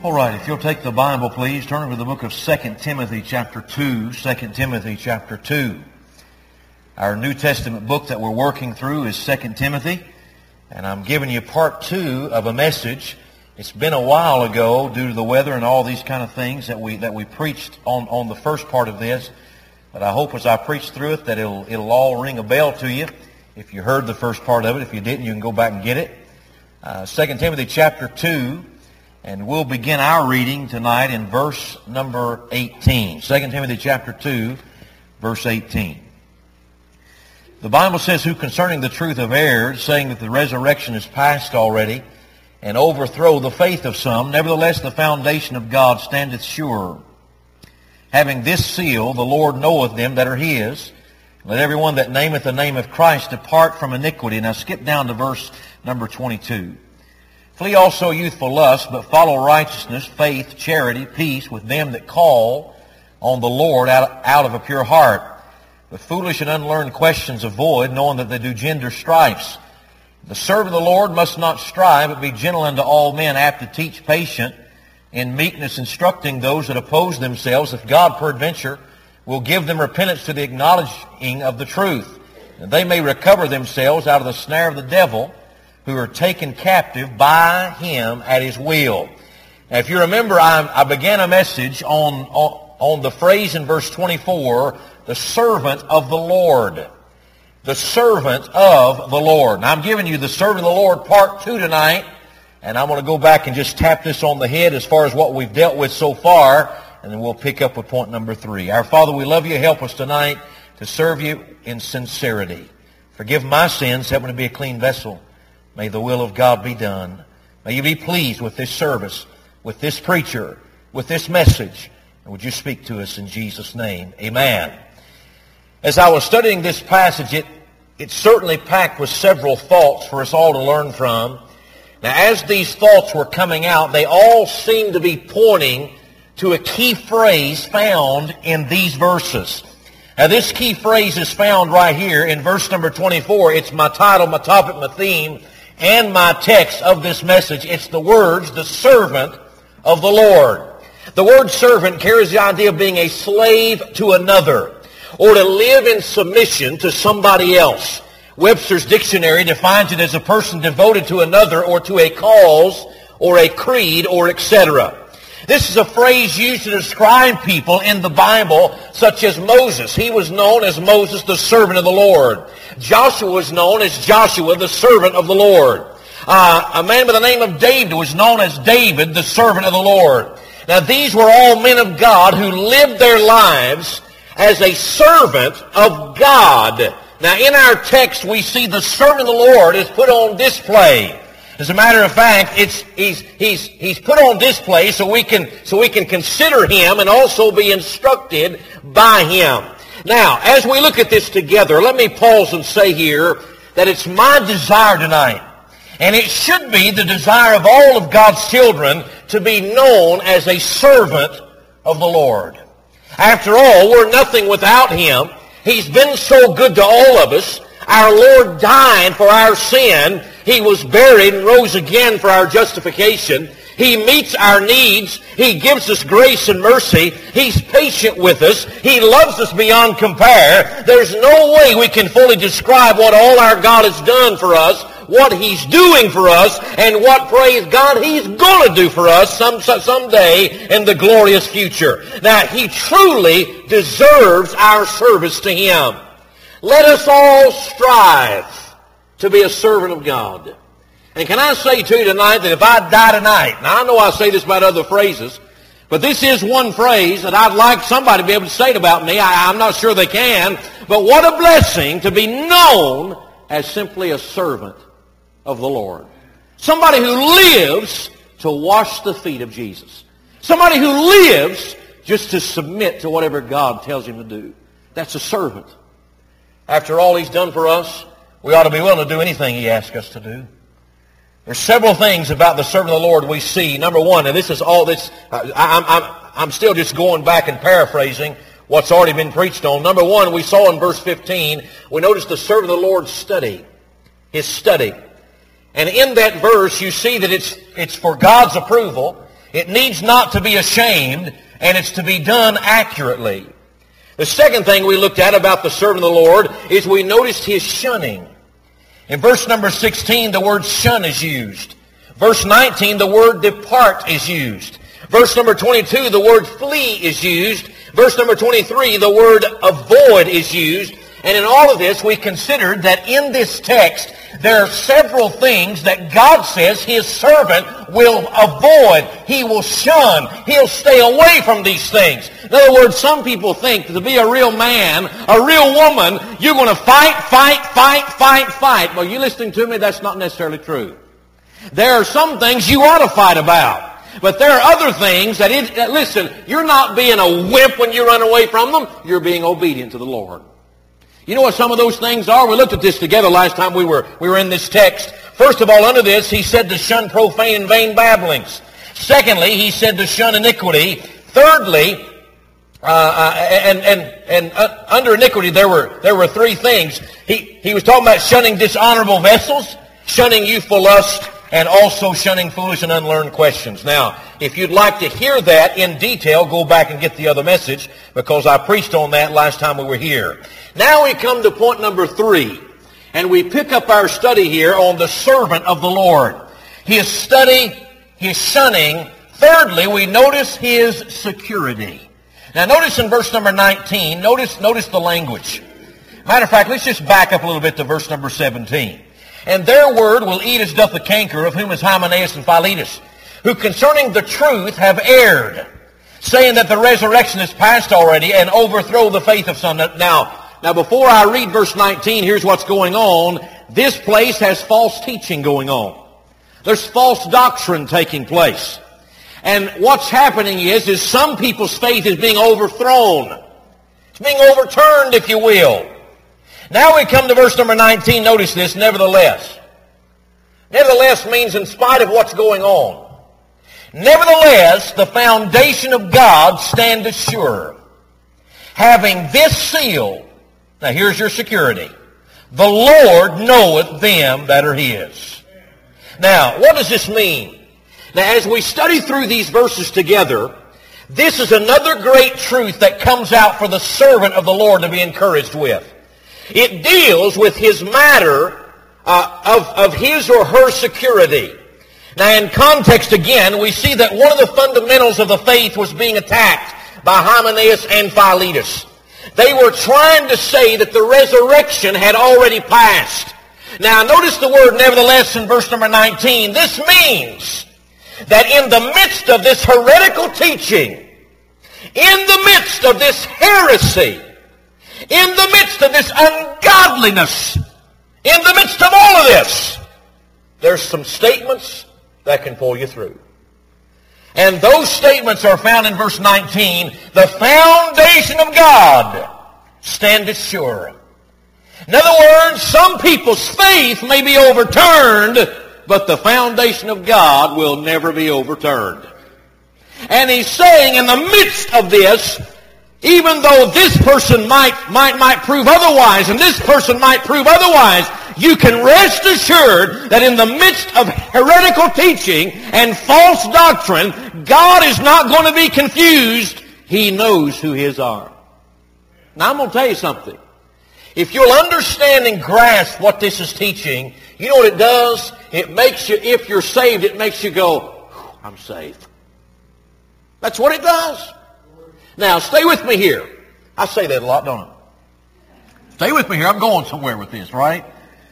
All right, if you'll take the Bible, please, turn to the book of 2 Timothy chapter 2. 2 Timothy chapter 2. Our New Testament book that we're working through is 2 Timothy, and I'm giving you part 2 of a message. It's been a while ago, due to the weather and all these kind of things, that we preached on the first part of this. But I hope as I preach through it that it'll all ring a bell to you. If you heard the first part of it, if you didn't, you can go back and get it. 2 Timothy chapter 2. And we'll begin our reading tonight in verse number 18. 2 Timothy chapter 2, verse 18. The Bible says, "Who concerning the truth have erred, saying that the resurrection is past already, and overthrow the faith of some. Nevertheless, the foundation of God standeth sure. Having this seal, the Lord knoweth them that are his. Let everyone that nameth the name of Christ depart from iniquity." Now skip down to verse number 22. "Flee also youthful lust, but follow righteousness, faith, charity, peace with them that call on the Lord out of a pure heart. But foolish and unlearned questions avoid, knowing that they do gender strifes. The servant of the Lord must not strive, but be gentle unto all men, apt to teach, patient, in meekness instructing those that oppose themselves, if God peradventure will give them repentance to the acknowledging of the truth, and they may recover themselves out of the snare of the devil, who are taken captive by him at his will." Now, if you remember, I began a message on the phrase in verse 24, the servant of the Lord. The servant of the Lord. Now, I'm giving you the servant of the Lord part 2 tonight, and I'm going to go back and just tap this on the head as far as what we've dealt with so far, and then we'll pick up with point number 3. Our Father, we love you. Help us tonight to serve you in sincerity. Forgive my sins. Help me to be a clean vessel. May the will of God be done. May you be pleased with this service, with this preacher, with this message. And would you speak to us in Jesus' name? Amen. As I was studying this passage, it's certainly packed with several thoughts for us all to learn from. Now, as these thoughts were coming out, they all seem to be pointing to a key phrase found in these verses. Now, this key phrase is found right here in verse number 24. It's my title, my topic, my theme, and my text of this message. It's the words, the servant of the Lord. The word servant carries the idea of being a slave to another, or to live in submission to somebody else. Webster's dictionary defines it as a person devoted to another, or to a cause, or a creed, or etc. This is a phrase used to describe people in the Bible, such as Moses. He was known as Moses, the servant of the Lord. Joshua was known as Joshua, the servant of the Lord. A man by the name of David was known as David, the servant of the Lord. Now, these were all men of God who lived their lives as a servant of God. Now, in our text, we see the servant of the Lord is put on display. As a matter of fact, he's put on display so we can consider him and also be instructed by him. Now, as we look at this together, let me pause and say here that it's my desire tonight, and it should be the desire of all of God's children, to be known as a servant of the Lord. After all, we're nothing without him. He's been so good to all of us. Our Lord died for our sin. He was buried and rose again for our justification. He meets our needs. He gives us grace and mercy. He's patient with us. He loves us beyond compare. There's no way we can fully describe what all our God has done for us, what he's doing for us, and what, praise God, he's going to do for us someday in the glorious future. Now, he truly deserves our service to him. Let us all strive to be a servant of God. And can I say to you tonight that if I die tonight, now I know I say this about other phrases, but this is one phrase that I'd like somebody to be able to say it about me. I'm not sure they can, but what a blessing to be known as simply a servant of the Lord. Somebody who lives to wash the feet of Jesus. Somebody who lives just to submit to whatever God tells him to do. That's a servant. After all he's done for us, we ought to be willing to do anything he asks us to do. There's several things about the servant of the Lord we see. Number one, and this is all this, I'm still just going back and paraphrasing what's already been preached on. Number one, we saw in verse 15, we noticed the servant of the Lord's study. His study. And in that verse, you see that it's for God's approval. It needs not to be ashamed, and it's to be done accurately. The second thing we looked at about the servant of the Lord is we noticed his shunning. In verse number 16, the word shun is used. Verse 19, the word depart is used. Verse number 22, the word flee is used. Verse number 23, the word avoid is used. And in all of this, we considered that in this text, there are several things that God says his servant will avoid. He will shun. He'll stay away from these things. In other words, some people think that to be a real man, a real woman, you're going to fight. Well, you listening to me? That's not necessarily true. There are some things you ought to fight about. But there are other things that, listen, you're not being a wimp when you run away from them. You're being obedient to the Lord. You know what some of those things are? We looked at this together last time we were in this text. First of all, under this, he said to shun profane and vain babblings. Secondly, he said to shun iniquity. Thirdly, under iniquity, there were three things. He was talking about shunning dishonorable vessels, shunning youthful lust, and also shunning foolish and unlearned questions. Now, if you'd like to hear that in detail, go back and get the other message, because I preached on that last time we were here. Now we come to point number 3, and we pick up our study here on the servant of the Lord. His study, his shunning. Thirdly, we notice his security. Now notice in verse number 19, notice the language. Matter of fact, let's just back up a little bit to verse number 17. And their word will eat as doth the canker, of whom is Hymenaeus and Philetus, who concerning the truth have erred, saying that the resurrection is past already, and overthrow the faith of some. Now, before I read verse 19, here's what's going on. This place has false teaching going on. There's false doctrine taking place. And what's happening is some people's faith is being overthrown. It's being overturned, if you will. Now we come to verse number 19. Notice this, nevertheless. Nevertheless means in spite of what's going on. Nevertheless, the foundation of God standeth sure, having this seal. Now here's your security. The Lord knoweth them that are his. Now, what does this mean? Now, as we study through these verses together, this is another great truth that comes out for the servant of the Lord to be encouraged with. It deals with his matter of his or her security. Now, in context again, we see that one of the fundamentals of the faith was being attacked by Hymenaeus and Philetus. They were trying to say that the resurrection had already passed. Now, notice the word nevertheless in verse number 19. This means that in the midst of this heretical teaching, in the midst of this heresy, in the midst of this ungodliness, in the midst of all of this, there's some statements that can pull you through. And those statements are found in verse 19. The foundation of God standeth sure. In other words, some people's faith may be overturned, but the foundation of God will never be overturned. And he's saying in the midst of this, even though this person might prove otherwise, and this person might prove otherwise, you can rest assured that in the midst of heretical teaching and false doctrine, God is not going to be confused. He knows who his are. Now, I'm going to tell you something. If you'll understand and grasp what this is teaching, you know what it does? It makes you, if you're saved, it makes you go, I'm saved. That's what it does. Now, stay with me here. I say that a lot, don't I? Stay with me here. I'm going somewhere with this, right?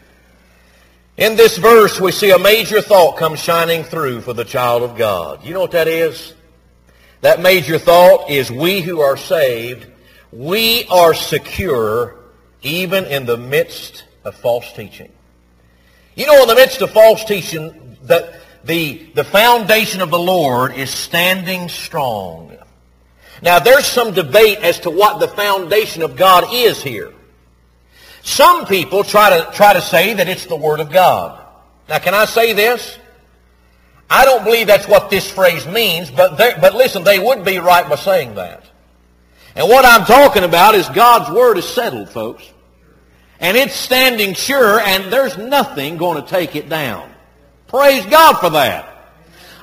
In this verse, we see a major thought come shining through for the child of God. You know what that is? That major thought is we who are saved, we are secure even in the midst of false teaching. You know, in the midst of false teaching, that the foundation of the Lord is standing strong. Now, there's some debate as to what the foundation of God is here. Some people try to say that it's the Word of God. Now, can I say this? I don't believe that's what this phrase means, but listen, they would be right by saying that. And what I'm talking about is God's Word is settled, folks. And it's standing sure, and there's nothing going to take it down. Praise God for that.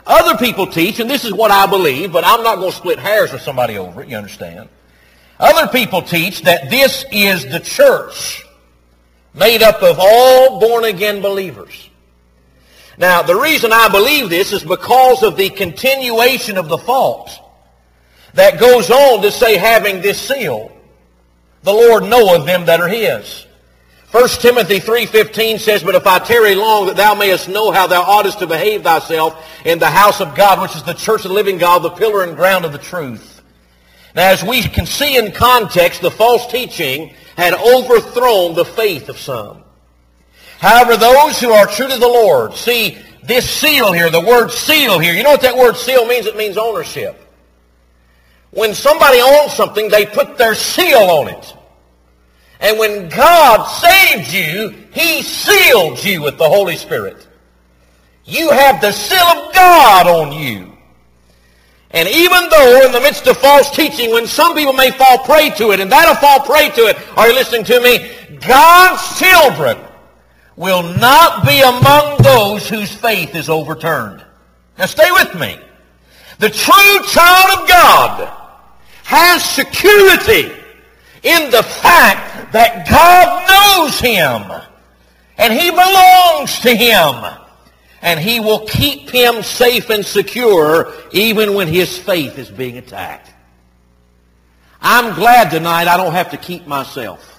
Other people teach, and this is what I believe, but I'm not going to split hairs with somebody over it, you understand? Other people teach that this is the church made up of all born-again believers. Now, the reason I believe this is because of the continuation of the thought that goes on to say, having this seal, the Lord knoweth them that are His. 1 Timothy 3:15 says, But if I tarry long, that thou mayest know how thou oughtest to behave thyself in the house of God, which is the church of the living God, the pillar and ground of the truth. Now, as we can see in context, the false teaching had overthrown the faith of some. However, those who are true to the Lord, see this seal here, the word seal here, you know what that word seal means? It means ownership. When somebody owns something, they put their seal on it. And when God saved you, He sealed you with the Holy Spirit. You have the seal of God on you. And even though in the midst of false teaching, when some people may fall prey to it, and that'll fall prey to it, are you listening to me? God's children will not be among those whose faith is overturned. Now stay with me. The true child of God has security in the fact that God knows him and he belongs to him and he will keep him safe and secure even when his faith is being attacked. I'm glad tonight I don't have to keep myself.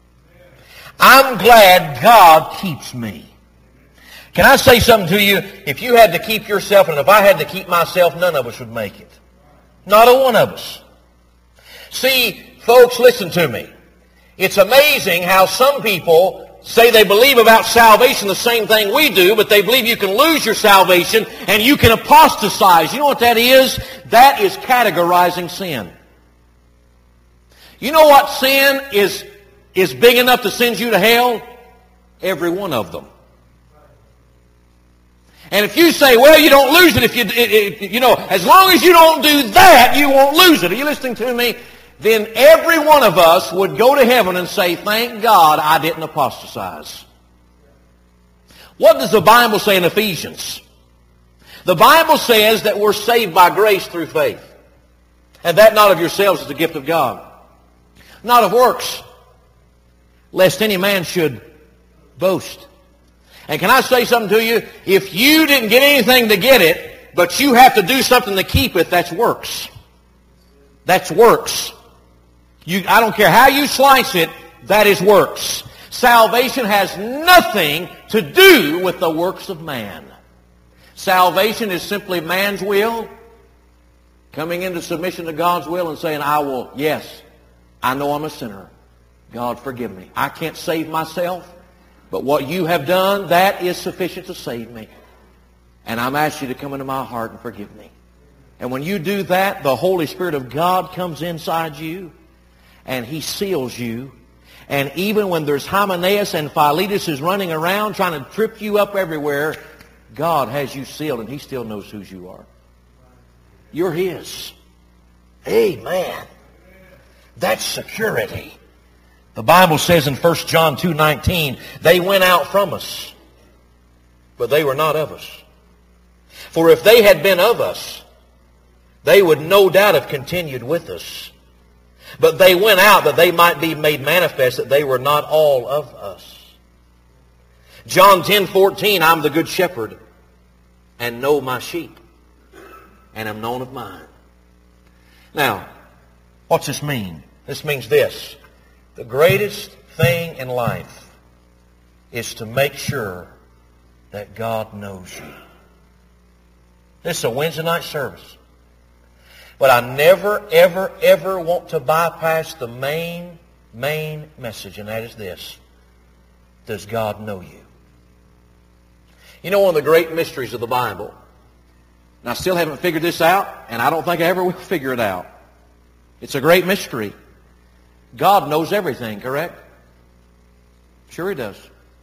I'm glad God keeps me. Can I say something to you? If you had to keep yourself and if I had to keep myself, none of us would make it. Not a one of us. See, folks, listen to me. It's amazing how some people say they believe about salvation the same thing we do, but they believe you can lose your salvation and you can apostatize. You know what that is? That is categorizing sin. You know what sin is big enough to send you to hell? Every one of them. And if you say, well, you don't lose it if you know, as long as you don't do that, you won't lose it. Are you listening to me? Then every one of us would go to heaven and say, thank God I didn't apostatize. What does the Bible say in Ephesians? The Bible says that we're saved by grace through faith. And that not of yourselves is the gift of God. Not of works, lest any man should boast. And can I say something to you? If you didn't get anything to get it, but you have to do something to keep it, that's works. That's works. I don't care how you slice it, that is works. Salvation has nothing to do with the works of man. Salvation is simply man's will, coming into submission to God's will and saying, yes, I know I'm a sinner. God, forgive me. I can't save myself, but what you have done, that is sufficient to save me. And I'm asking you to come into my heart and forgive me. And when you do that, the Holy Spirit of God comes inside you, and He seals you. And even when there's Hymenaeus and Philetus is running around trying to trip you up everywhere, God has you sealed, and He still knows who you are. You're His. Amen. That's security. The Bible says in 1 John 2:19, they went out from us, but they were not of us. For if they had been of us, they would no doubt have continued with us. But they went out that they might be made manifest that they were not all of us. John 10:14, I'm the good shepherd and know my sheep and am known of mine. Now, what's this mean? This means this. The greatest thing in life is to make sure that God knows you. This is a Wednesday night service. But I never, ever, ever want to bypass the main message, and that is this. Does God know you? You know, one of the great mysteries of the Bible, and I still haven't figured this out, and I don't think I ever will figure it out. It's a great mystery. God knows everything, correct? Sure He does.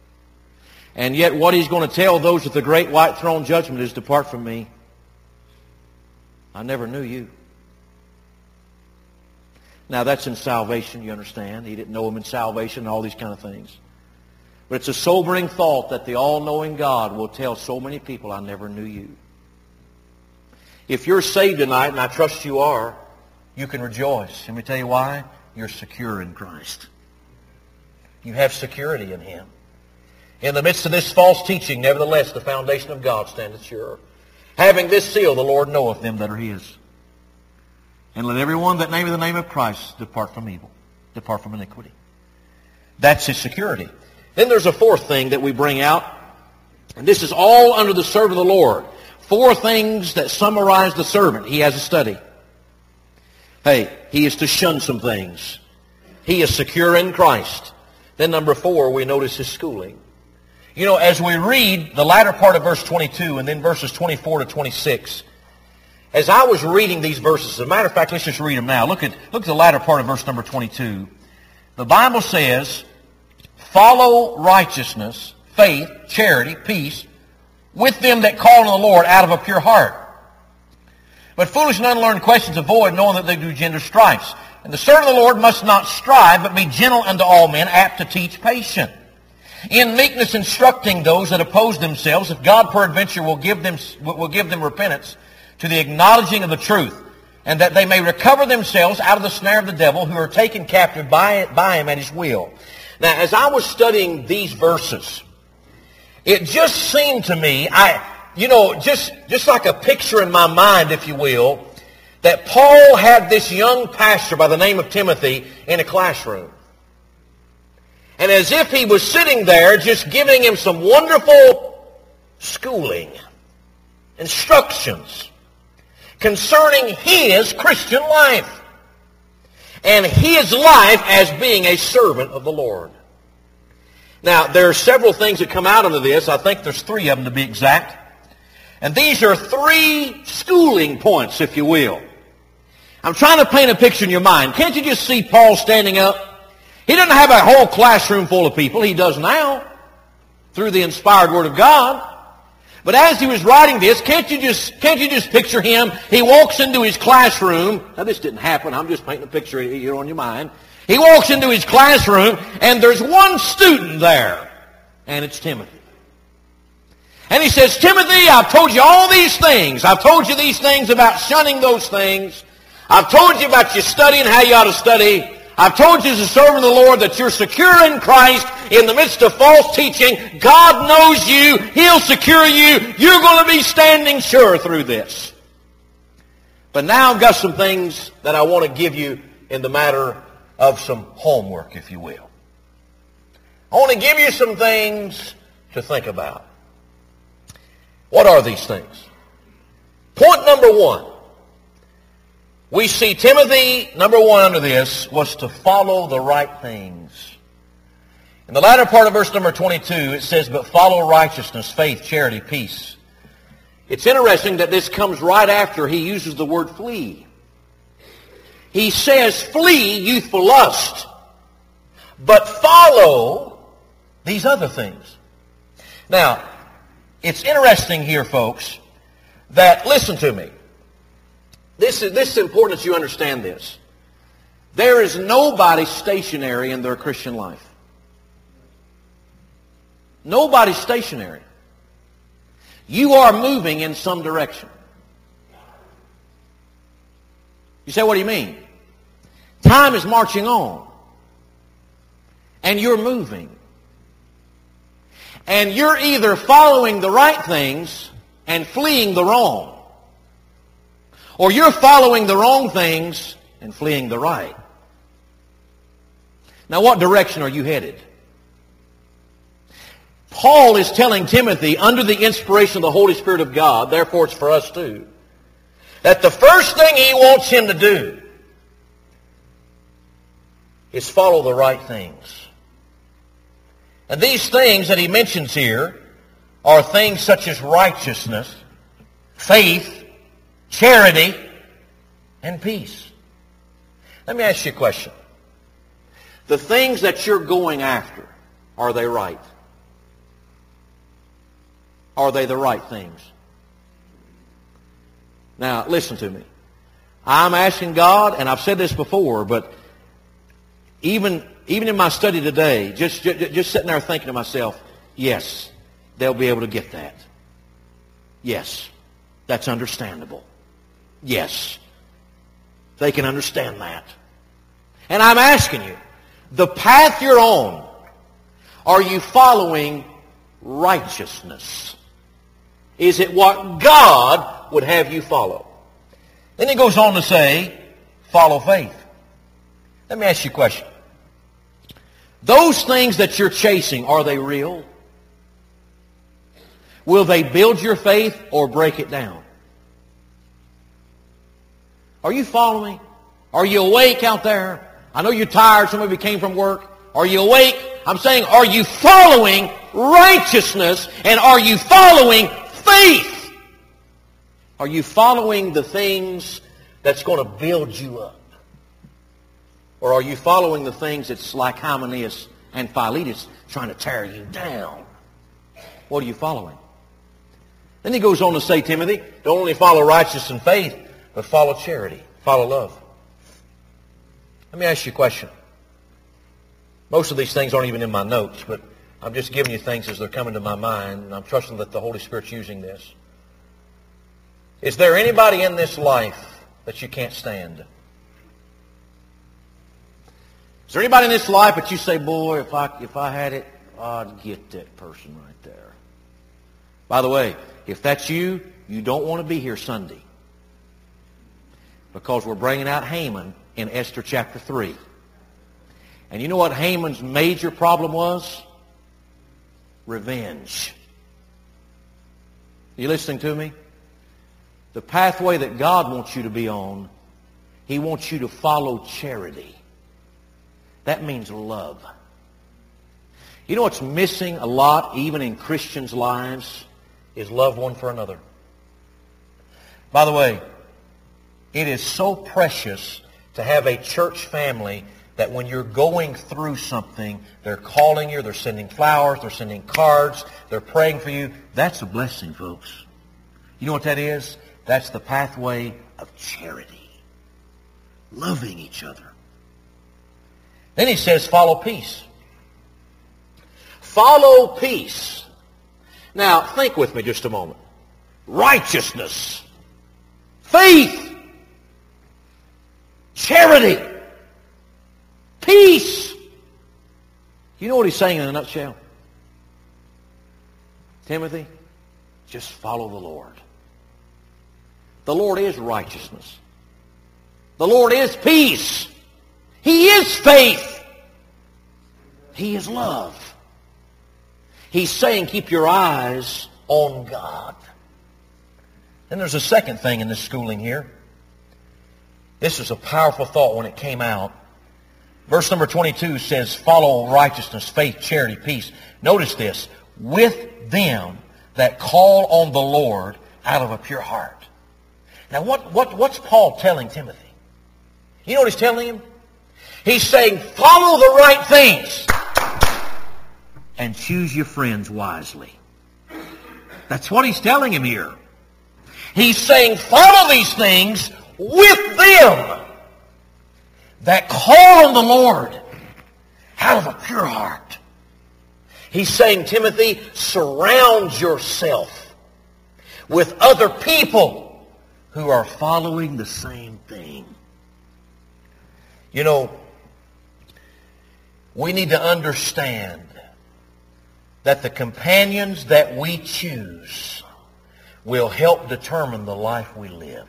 And yet what He's going to tell those at the great white throne judgment is, depart from me. I never knew you. Now that's in salvation, you understand. He didn't know Him in salvation and all these kind of things. But it's a sobering thought that the all-knowing God will tell so many people, I never knew you. If you're saved tonight, and I trust you are, you can rejoice. Let me tell you why. You're secure in Christ. You have security in Him. In the midst of this false teaching, nevertheless, the foundation of God standeth sure. Having this seal, the Lord knoweth them that are His. And let everyone that nameth the name of Christ depart from evil, depart from iniquity. That's His security. Then there's a fourth thing that we bring out, and this is all under the servant of the Lord. 4 things that summarize the servant. He has a study. Hey, he is to shun some things. He is secure in Christ. Then number 4, we notice his schooling. You know, as we read the latter part of verse 22 and then verses 24 to 26, as I was reading these verses, as a matter of fact, let's just read them now. Look at the latter part of verse number 22. The Bible says, follow righteousness, faith, charity, peace, with them that call on the Lord out of a pure heart. But foolish and unlearned questions avoid, knowing that they do gender strifes. And the servant of the Lord must not strive, but be gentle unto all men, apt to teach, patient. In meekness instructing those that oppose themselves, if God peradventure will give them repentance to the acknowledging of the truth, and that they may recover themselves out of the snare of the devil, who are taken captive by him at his will. Now, as I was studying these verses, it just seemed to me, just like a picture in my mind, if you will, that Paul had this young pastor by the name of Timothy in a classroom. And as if he was sitting there just giving him some wonderful schooling, instructions concerning his Christian life and his life as being a servant of the Lord. Now, there are several things that come out of this. I think there's 3 of them to be exact. And these are 3 schooling points, if you will. I'm trying to paint a picture in your mind. Can't you just see Paul standing up? He doesn't have a whole classroom full of people. He does now, through the inspired Word of God. But as he was writing this, can't you just picture him? He walks into his classroom. Now, this didn't happen. I'm just painting a picture here on your mind. He walks into his classroom, and there's one student there, and it's Timothy. And he says, Timothy, I've told you all these things. I've told you these things about shunning those things. I've told you about your studying, how you ought to study. I've told you as a servant of the Lord that you're secure in Christ in the midst of false teaching. God knows you. He'll secure you. You're going to be standing sure through this. But now I've got some things that I want to give you in the matter of some homework, if you will. I want to give you some things to think about. What are these things? Point number 1. We see Timothy, number 1 under this, was to follow the right things. In the latter part of verse number 22, it says, but follow righteousness, faith, charity, peace. It's interesting that this comes right after he uses the word flee. He says, flee youthful lust, but follow these other things. Now, it's interesting here, folks, that, listen to me. This is important that you understand this. There is nobody stationary in their Christian life. Nobody's stationary. You are moving in some direction. You say, what do you mean? Time is marching on. And you're moving. And you're either following the right things and fleeing the wrong. Or you're following the wrong things and fleeing the right. Now, what direction are you headed? Paul is telling Timothy, under the inspiration of the Holy Spirit of God, therefore it's for us too, that the first thing he wants him to do is follow the right things. And these things that he mentions here are things such as righteousness, faith, charity, and peace. Let me ask you a question. The things that you're going after, are they right? Are they the right things? Now, listen to me. I'm asking God, and I've said this before, but even in my study today, just sitting there thinking to myself, yes, they'll be able to get that. Yes, that's understandable. Yes, they can understand that. And I'm asking you, the path you're on, are you following righteousness? Is it what God would have you follow? Then he goes on to say, follow faith. Let me ask you a question. Those things that you're chasing, are they real? Will they build your faith or break it down? Are you following? Are you awake out there? I know you're tired. Some of you came from work. Are you awake? I'm saying, are you following righteousness and are you following faith? Are you following the things that's going to build you up? Or are you following the things that's like Hymenaeus and Philetus trying to tear you down? What are you following? Then he goes on to say, Timothy, don't only follow righteousness and faith, but follow charity, follow love. Let me ask you a question. Most of these things aren't even in my notes, but I'm just giving you things as they're coming to my mind, and I'm trusting that the Holy Spirit's using this. Is there anybody in this life that you can't stand? Is there anybody in this life that you say, boy, if I had it, I'd get that person right there? By the way, if that's you, you don't want to be here Sunday. Because we're bringing out Haman in Esther chapter 3. And you know what Haman's major problem was? Revenge. Are you listening to me? The pathway that God wants you to be on, He wants you to follow charity. That means love. You know what's missing a lot, even in Christians' lives, is love one for another. By the way, it is so precious to have a church family that when you're going through something, they're calling you, they're sending flowers, they're sending cards, they're praying for you. That's a blessing, folks. You know what that is? That's the pathway of charity. Loving each other. Then he says, follow peace. Follow peace. Now, think with me just a moment. Righteousness. Faith. Charity. Peace. You know what he's saying in a nutshell? Timothy, just follow the Lord. The Lord is righteousness. The Lord is peace. He is faith. He is love. He's saying keep your eyes on God. And there's a second thing in this schooling here. This was a powerful thought when it came out. Verse number 22 says, follow righteousness, faith, charity, peace. Notice this. With them that call on the Lord out of a pure heart. Now what's Paul telling Timothy? You know what he's telling him? He's saying, follow the right things and choose your friends wisely. That's what he's telling him here. He's saying, follow these things with them that call on the Lord out of a pure heart. He's saying, Timothy, surround yourself with other people who are following the same thing. You know, we need to understand that the companions that we choose will help determine the life we live.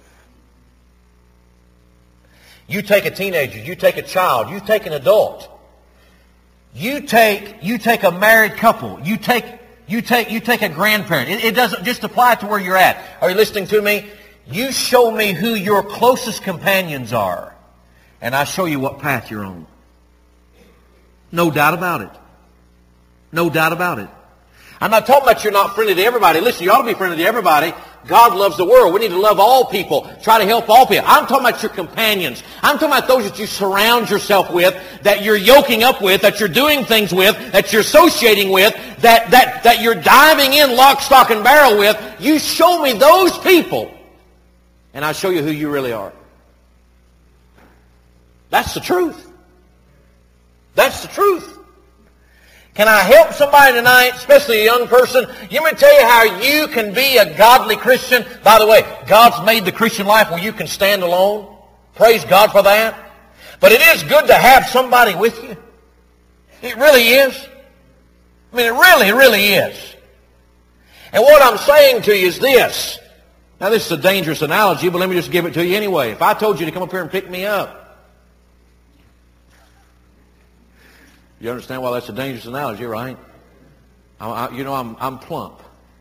You take a teenager, you take a child, you take an adult, you take a married couple, you take a grandparent. It doesn't just apply to where you're at. Are you listening to me? You show me who your closest companions are, and I show you what path you're on. No doubt about it. No doubt about it. I'm not talking about you're not friendly to everybody. Listen, you ought to be friendly to everybody. God loves the world. We need to love all people. Try to help all people. I'm talking about your companions. I'm talking about those that you surround yourself with, that you're yoking up with, that you're doing things with, that you're associating with, that you're diving in lock, stock, and barrel with. You show me those people, and I'll show you who you really are. That's the truth. That's the truth. Can I help somebody tonight, especially a young person? Let me tell you how you can be a godly Christian. By the way, God's made the Christian life where you can stand alone. Praise God for that. But it is good to have somebody with you. It really is. I mean, it really, really is. And what I'm saying to you is this. Now, this is a dangerous analogy, but let me just give it to you anyway. If I told you to come up here and pick me up, you understand why that's a dangerous analogy, right? I'm plump.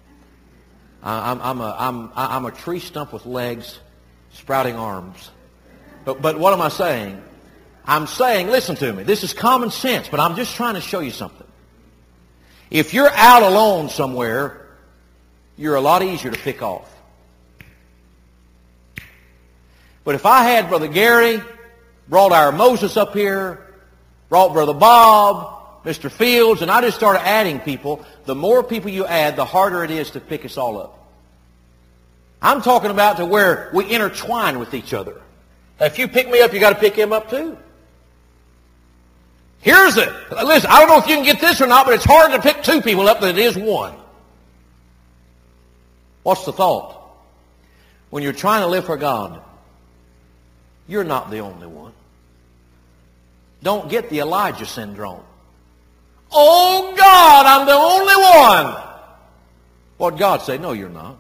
I'm a tree stump with legs, sprouting arms. But what am I saying? I'm saying, listen to me, this is common sense, but I'm just trying to show you something. If you're out alone somewhere, you're a lot easier to pick off. But if I had Brother Gary, brought our Moses up here, brought Brother Bob, Mr. Fields, and I just started adding people, the more people you add, the harder it is to pick us all up. I'm talking about to where we intertwine with each other. If you pick me up, you got to pick him up too. Here's it. Listen, I don't know if you can get this or not, but it's harder to pick two people up than it is one. What's the thought? When you're trying to live for God, you're not the only one. Don't get the Elijah syndrome. Oh, God, I'm the only one. What God say? No, you're not.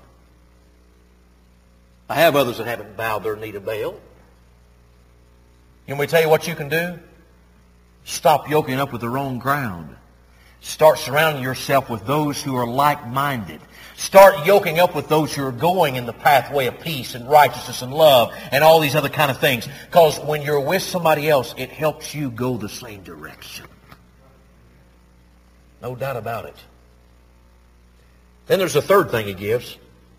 I have others that haven't bowed their knee to Baal. You want me to tell you what you can do? Stop yoking up with the wrong crowd. Start surrounding yourself with those who are like-minded. Start yoking up with those who are going in the pathway of peace and righteousness and love and all these other kind of things. Because when you're with somebody else, it helps you go the same direction. No doubt about it. Then there's a third thing he gives.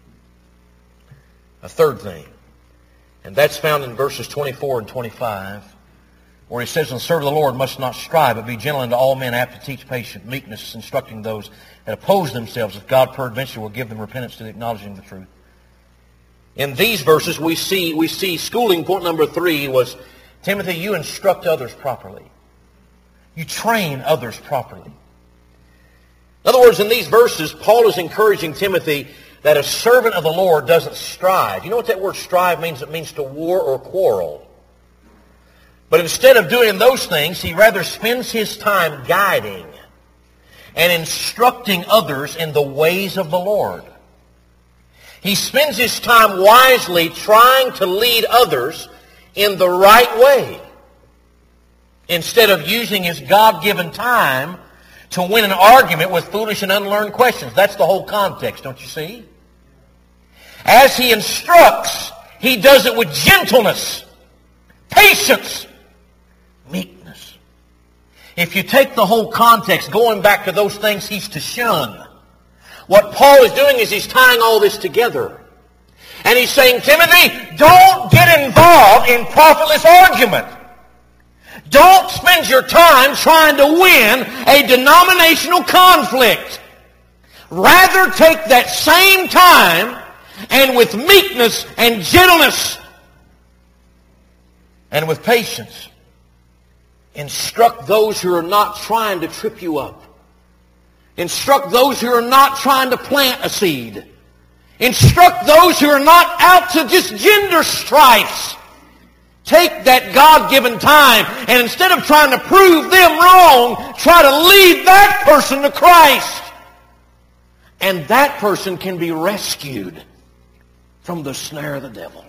A third thing. And that's found in verses 24 and 25, where he says, "And serve the Lord must not strive, but be gentle unto all men, apt to teach patient meekness, instructing those that oppose themselves, if God peradventure will give them repentance to the acknowledging of the truth." In these verses, we see schooling point number 3 was, Timothy, you instruct others properly. You train others properly. In other words, in these verses, Paul is encouraging Timothy that a servant of the Lord doesn't strive. You know what that word strive means? It means to war or quarrel. But instead of doing those things, he rather spends his time guiding and instructing others in the ways of the Lord. He spends his time wisely trying to lead others in the right way, instead of using his God-given time to win an argument with foolish and unlearned questions. That's the whole context, don't you see? As he instructs, he does it with gentleness, patience, meekness. If you take the whole context, going back to those things he's to shun, what Paul is doing is he's tying all this together. And he's saying, Timothy, don't get involved in profitless argument. Don't spend your time trying to win a denominational conflict. Rather take that same time and with meekness and gentleness and with patience, instruct those who are not trying to trip you up. Instruct those who are not trying to plant a seed. Instruct those who are not out to just gender strifes. Take that God-given time and instead of trying to prove them wrong, try to lead that person to Christ. And that person can be rescued from the snare of the devil.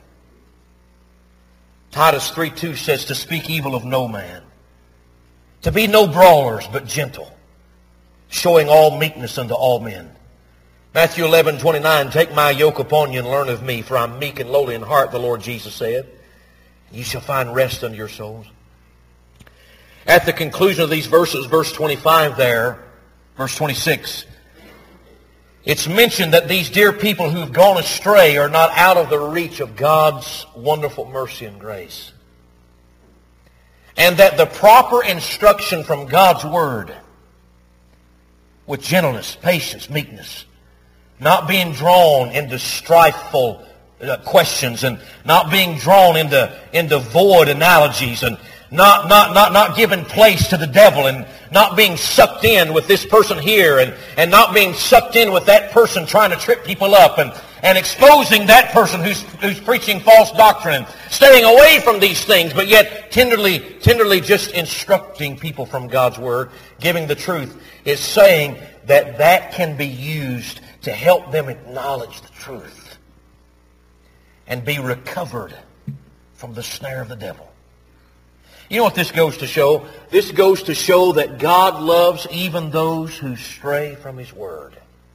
Titus 3:2 says to speak evil of no man, to be no brawlers but gentle, showing all meekness unto all men. Matthew 11:29, take my yoke upon you and learn of me, for I'm meek and lowly in heart, the Lord Jesus said. You shall find rest unto your souls. At the conclusion of these verses, verse 25 there, verse 26, it's mentioned that these dear people who have gone astray are not out of the reach of God's wonderful mercy and grace. And that the proper instruction from God's Word, with gentleness, patience, meekness, not being drawn into strifeful questions and not being drawn into void analogies and not giving place to the devil, and not being sucked in with this person here, and not being sucked in with that person trying to trip people up, and exposing that person who's preaching false doctrine, and staying away from these things, but yet tenderly just instructing people from God's Word, giving the truth, is saying that can be used to help them acknowledge the truth and be recovered from the snare of the devil. You know what this goes to show? This goes to show that God loves even those who stray from His Word.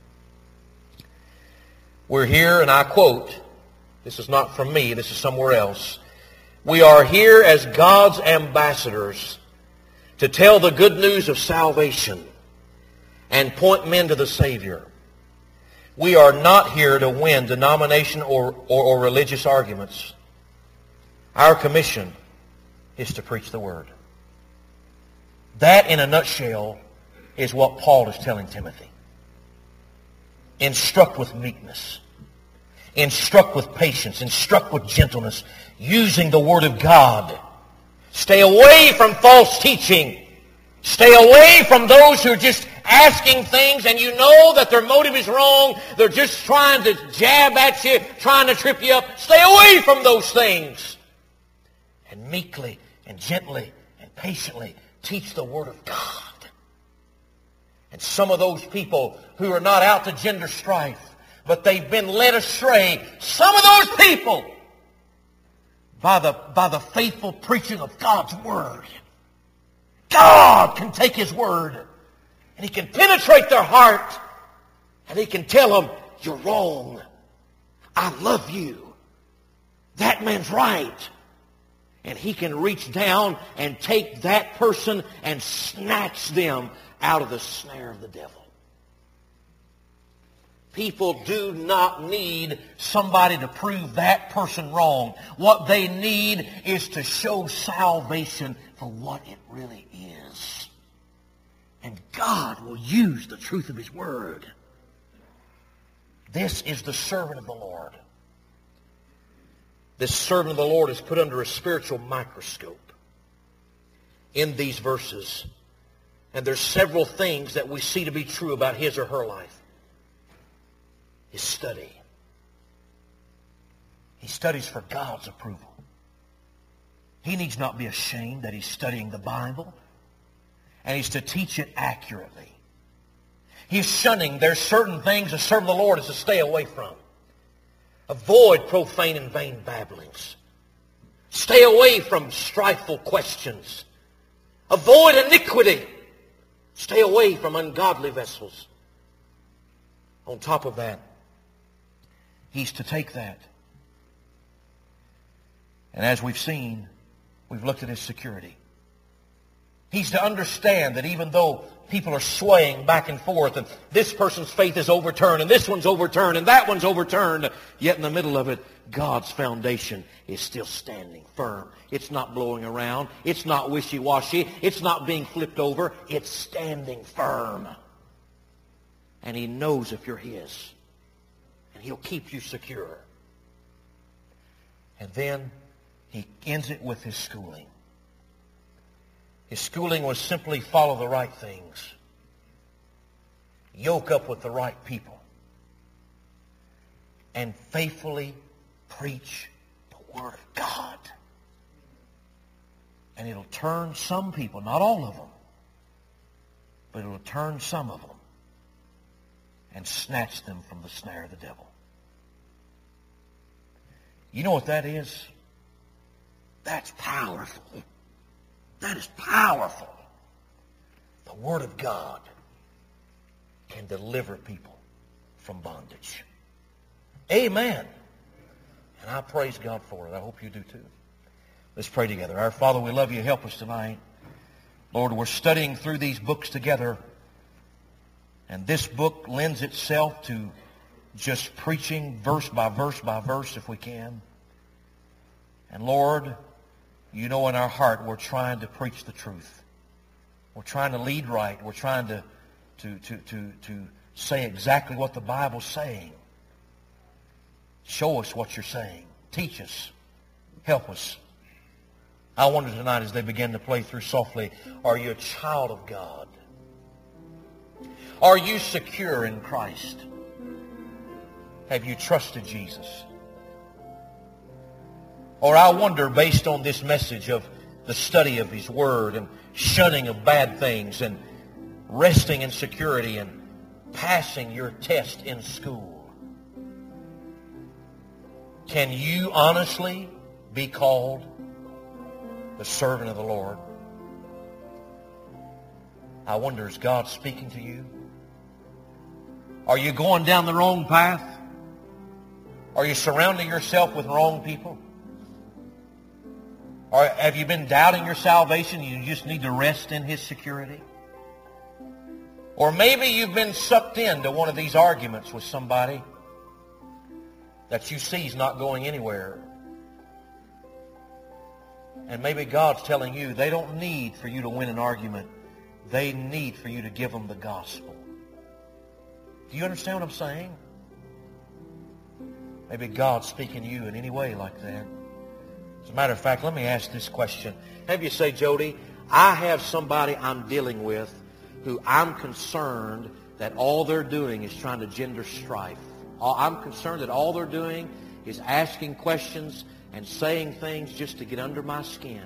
We're here, and I quote, this is not from me, this is somewhere else. We are here as God's ambassadors to tell the good news of salvation and point men to the Savior. We are not here to win denomination or religious arguments. Our commission is to preach the Word. That, in a nutshell, is what Paul is telling Timothy. Instruct with meekness. Instruct with patience. Instruct with gentleness, using the Word of God. Stay away from false teaching. Stay away from those who are just asking things and you know that their motive is wrong. They're just trying to jab at you, trying to trip you up. Stay away from those things. And meekly and gently and patiently teach the Word of God. And some of those people who are not out to gender strife, but they've been led astray, some of those people, by the faithful preaching of God's Word, God can take His Word and He can penetrate their heart and He can tell them, you're wrong. I love you. That man's right. And He can reach down and take that person and snatch them out of the snare of the devil. People do not need somebody to prove that person wrong. What they need is to show salvation for what it really is. And God will use the truth of His Word. This is the servant of the Lord. This servant of the Lord is put under a spiritual microscope in these verses. And there's several things that we see to be true about his or her life. His study. He studies for God's approval. He needs not be ashamed that he's studying the Bible. And he's to teach it accurately. He's shunning. There's certain things a servant of the Lord is to stay away from. Avoid profane and vain babblings. Stay away from strifeful questions. Avoid iniquity. Stay away from ungodly vessels. On top of that, he's to take that. And as we've seen, we've looked at his security. He's to understand that even though people are swaying back and forth, and this person's faith is overturned, and this one's overturned, and that one's overturned, yet in the middle of it, God's foundation is still standing firm. It's not blowing around. It's not wishy-washy. It's not being flipped over. It's standing firm. And he knows if you're his. And he'll keep you secure. And then he ends it with his schooling. His schooling was simply follow the right things. Yoke up with the right people. And faithfully preach the Word of God. And it'll turn some people, not all of them, but it'll turn some of them and snatch them from the snare of the devil. You know what that is? That's powerful. That is powerful. The Word of God can deliver people from bondage. Amen. And I praise God for it. I hope you do too. Let's pray together. Our Father, we love you. Help us tonight. Lord, we're studying through these books together. And this book lends itself to just preaching verse by verse by verse if we can. And Lord, you know in our heart we're trying to preach the truth. We're trying to lead right. We're trying to say exactly what the Bible's saying. Show us what you're saying. Teach us. Help us. I wonder tonight as they begin to play through softly, are you a child of God? Are you secure in Christ? Have you trusted Jesus? Or I wonder, based on this message of the study of His Word and shunning of bad things and resting in security and passing your test in school, can you honestly be called the servant of the Lord? I wonder, is God speaking to you? Are you going down the wrong path? Are you surrounding yourself with wrong people? Or have you been doubting your salvation? You just need to rest in His security? Or maybe you've been sucked into one of these arguments with somebody that you see is not going anywhere. And maybe God's telling you they don't need for you to win an argument. They need for you to give them the gospel. Do you understand what I'm saying? Maybe God's speaking to you in any way like that. As a matter of fact, let me ask this question. Have you say, Jody, I have somebody I'm dealing with who I'm concerned that all they're doing is trying to gender strife. I'm concerned that all they're doing is asking questions and saying things just to get under my skin.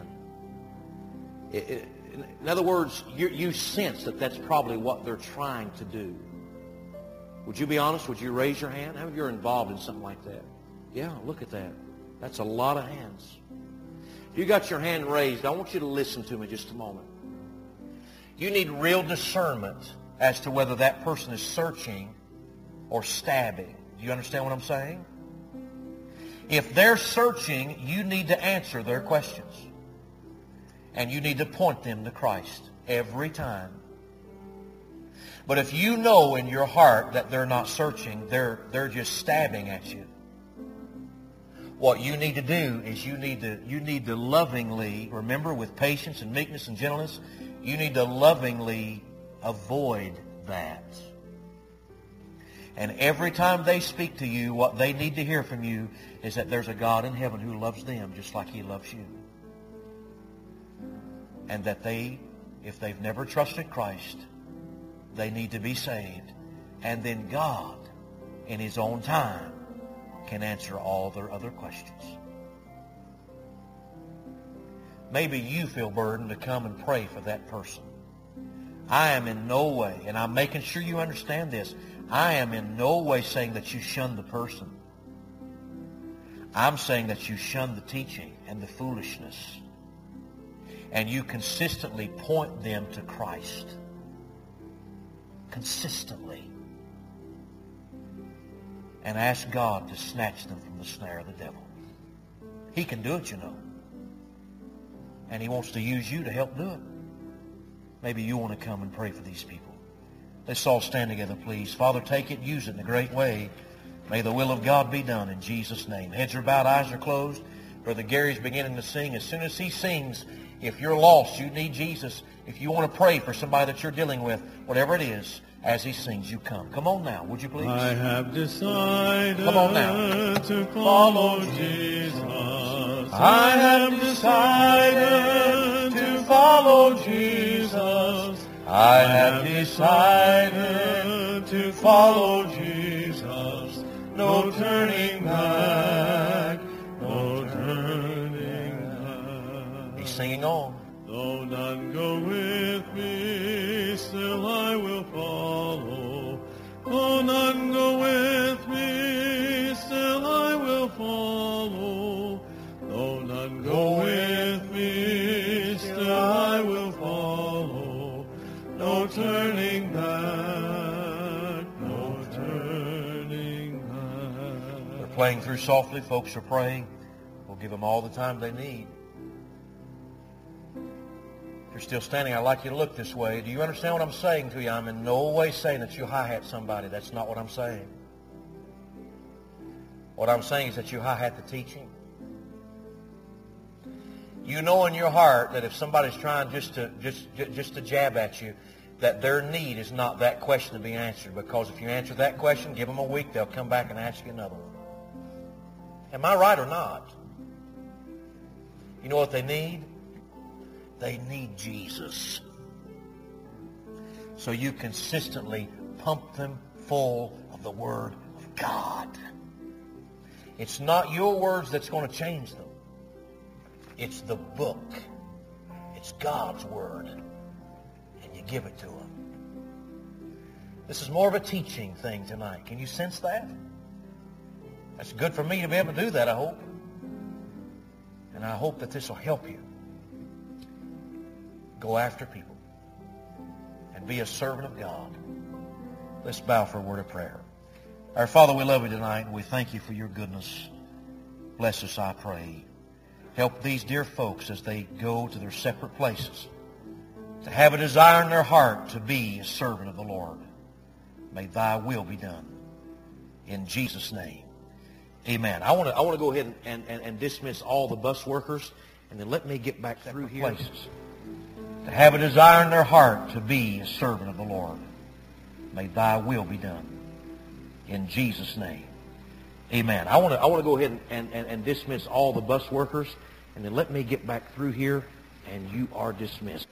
In other words, you sense that that's probably what they're trying to do. Would you be honest? Would you raise your hand? How many of you are involved in something like that? Yeah, look at that. That's a lot of hands. If you got your hand raised, I want you to listen to me just a moment. You need real discernment as to whether that person is searching or stabbing. Do you understand what I'm saying? If they're searching, you need to answer their questions. And you need to point them to Christ every time. But if you know in your heart that they're not searching, they're just stabbing at you, what you need to do is you need to lovingly, remember, with patience and meekness and gentleness, you need to lovingly avoid that. And every time they speak to you, what they need to hear from you is that there's a God in heaven who loves them just like He loves you. And that if they've never trusted Christ, they need to be saved. And then God, in His own time, can answer all their other questions. Maybe you feel burdened to come and pray for that person. I am in no way, and I'm making sure you understand this, I am in no way saying that you shun the person. I'm saying that you shun the teaching and the foolishness. And you consistently point them to Christ. Consistently. And ask God to snatch them from the snare of the devil. He can do it, you know. And He wants to use you to help do it. Maybe you want to come and pray for these people. Let's all stand together, please. Father, take it, use it in a great way. May the will of God be done in Jesus' name. Heads are bowed, eyes are closed. Brother Gary's beginning to sing. As soon as he sings, if you're lost, you need Jesus, if you want to pray for somebody that you're dealing with, whatever it is, as he sings, you come. Come on now, would you please? I have decided Come on now. to follow Jesus. I have decided to follow Jesus. I have decided to follow Jesus. No turning back, no turning back. He's singing on. Though none go with me, still I will follow. Though none go with me, still I will follow. Though none go with me, still I will follow. No turning back, no turning back. They're playing through softly. Folks are praying. We'll give them all the time they need. If you're still standing, I'd like you to look this way. Do you understand what I'm saying to you? I'm in no way saying that you hi-hat somebody. That's not what I'm saying. What I'm saying is that you hi-hat the teaching. You know in your heart that if somebody's trying just to jab at you, that their need is not that question to be answered. Because if you answer that question, give them a week, they'll come back and ask you another one. Am I right or not? You know what they need? They need Jesus. So you consistently pump them full of the Word of God. It's not your words that's going to change them. It's the book. It's God's Word. And you give it to them. This is more of a teaching thing tonight. Can you sense that? That's good for me to be able to do that, I hope. And I hope that this will help you go after people and be a servant of God. Let's bow for a word of prayer. Our Father, we love you tonight, and we thank you for your goodness. Bless us, I pray. Help these dear folks as they go to their separate places to have a desire in their heart to be a servant of the Lord. May thy will be done. In Jesus' name, amen. I want to go ahead and dismiss all the bus workers, and then let me get back through here. Places to have a desire in their heart to be a servant of the Lord. May thy will be done. In Jesus' name, amen. I want to go ahead and dismiss all the bus workers, and then let me get back through here, and you are dismissed.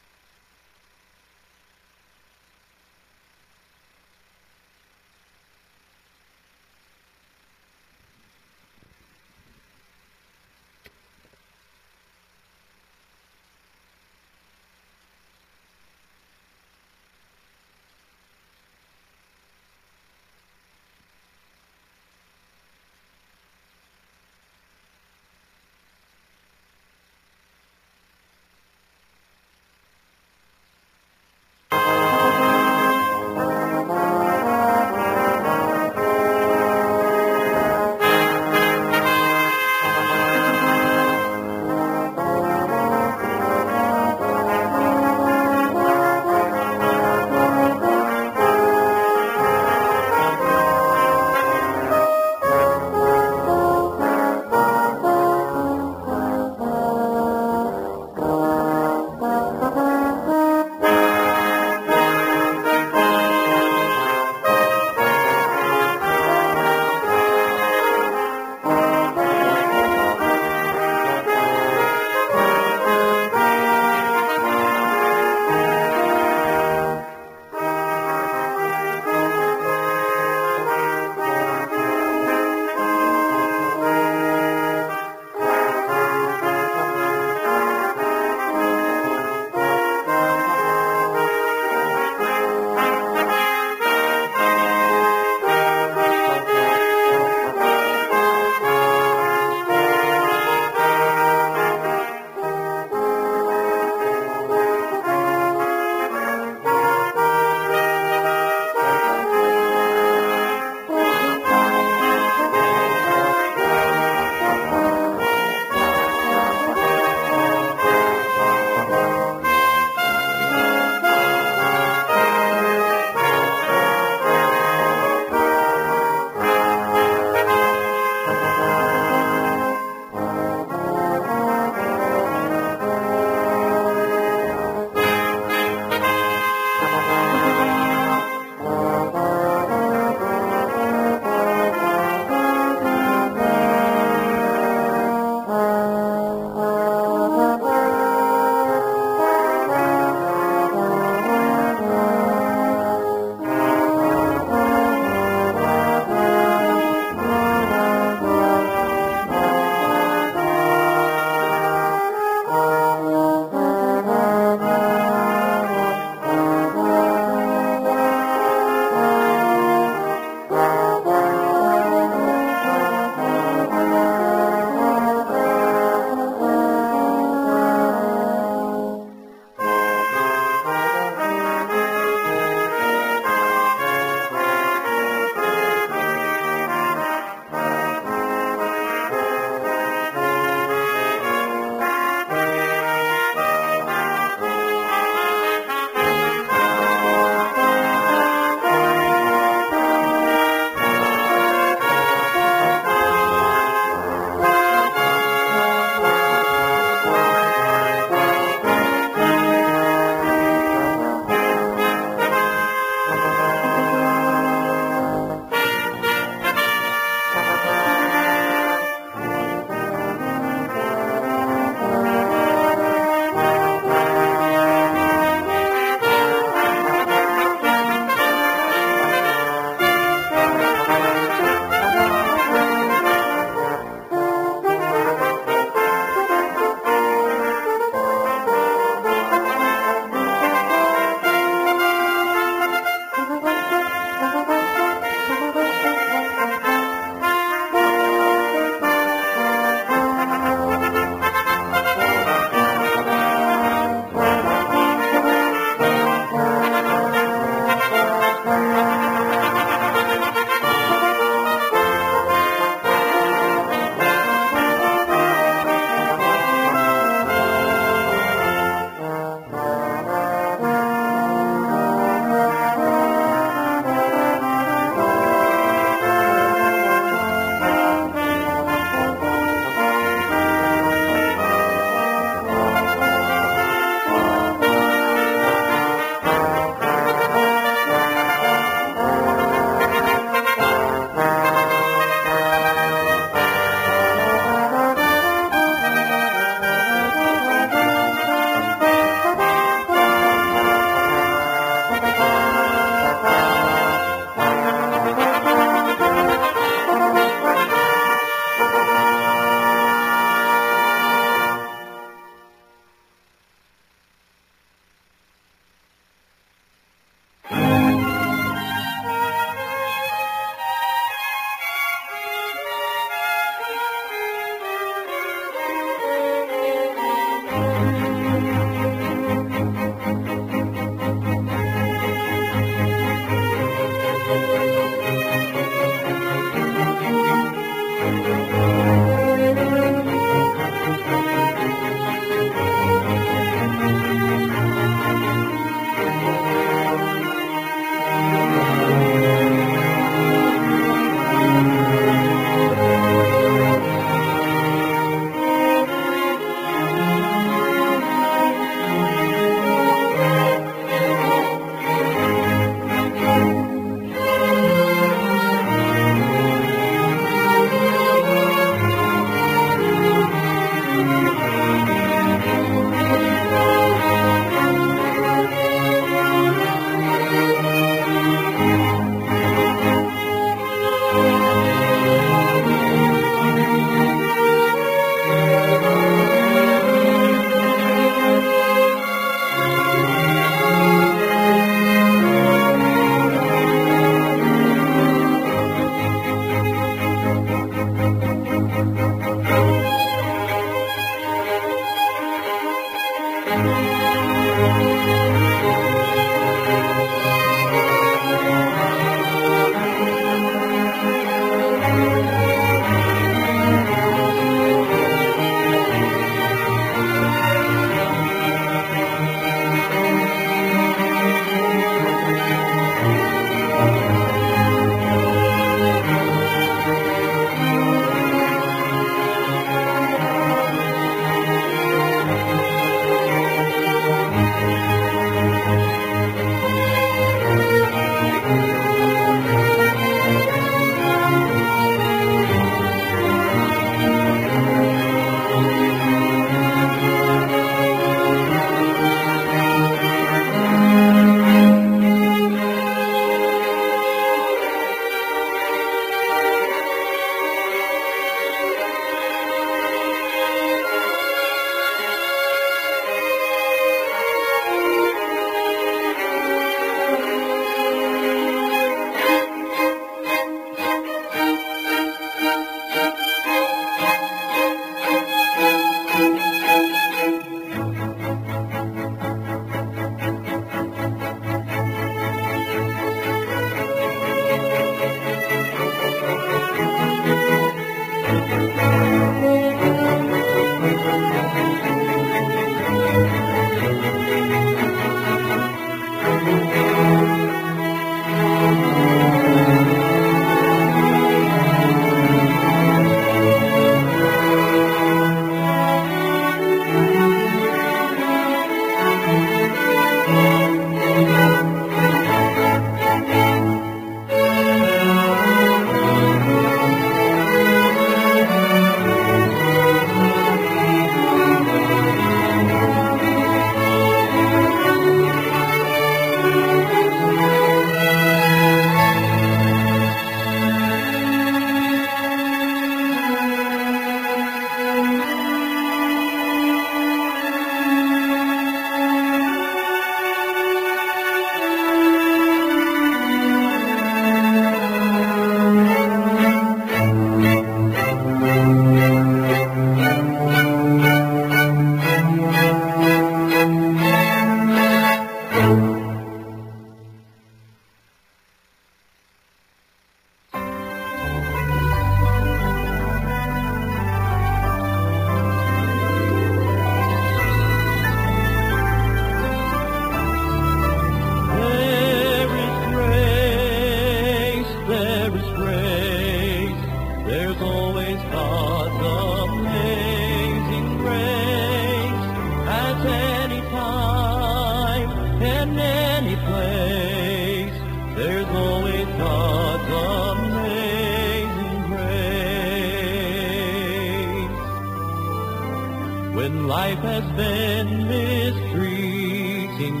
When life has been mistreating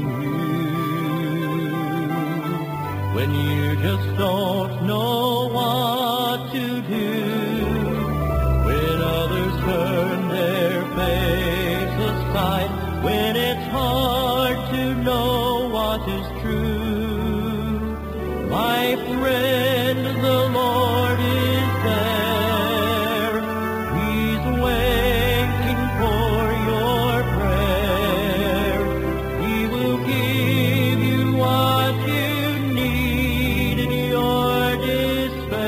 you, when you just don't know what to do, when others turn their face aside, when it's hard to know what is true, my friend, the Lord is there. He's waiting for your prayer. He will give you what you need in your despair.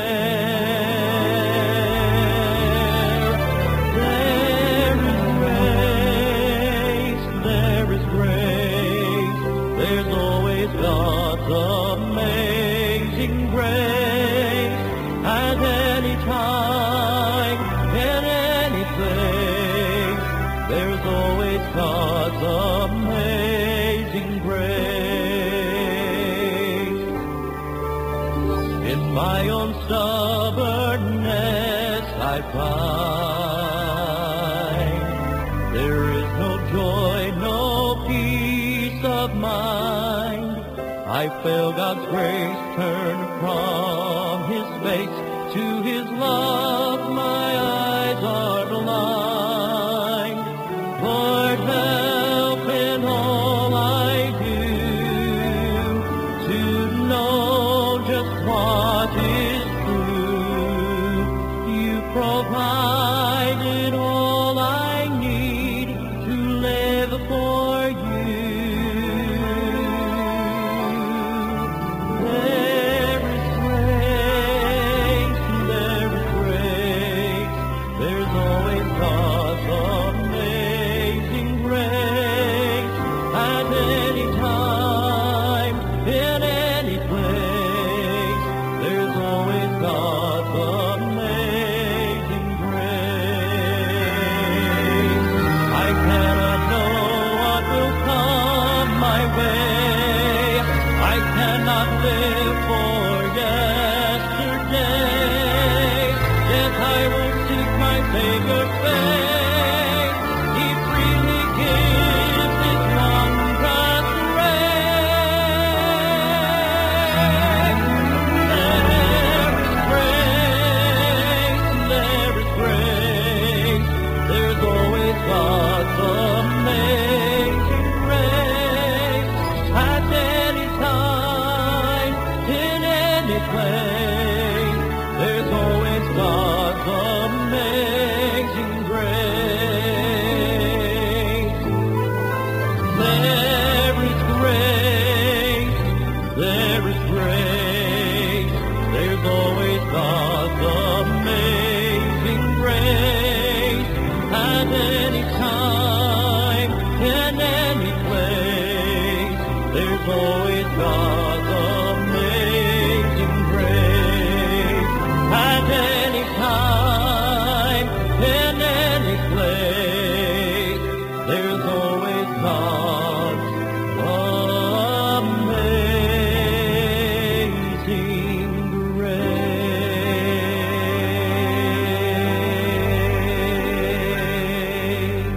There is grace, there's always God's amazing grace. At any time, in any place, there's always God's amazing grace. In my own stubbornness I find there is no joy, no peace of mind. I feel God's grace turn from His face to His love. My eyes are blind. Lord, help in all I do to know just what is true. You provided all I need to live for you. There's always God's amazing grace. At any time, in any place, there's always God's amazing grace. I cannot know what will come my way. I cannot live for yesterday. Yet I will seek my Savior's face. He freely gives His wondrous grace. There is grace, there's always God's amazing grace. At any time, in any place, there's always God's amazing grace. There is grace, there's always God's amazing grace. At any time, in any place, there's always God's amazing grace. At any time, in any place, there's always God's amazing grace.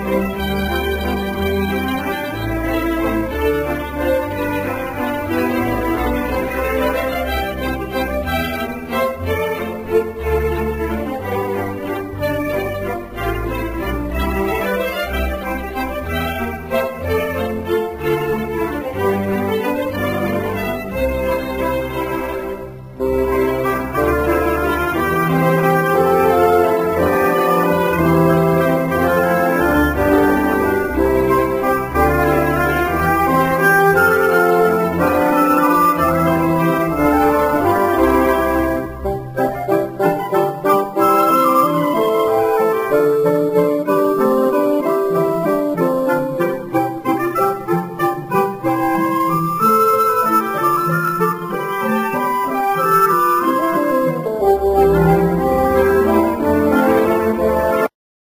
Amen.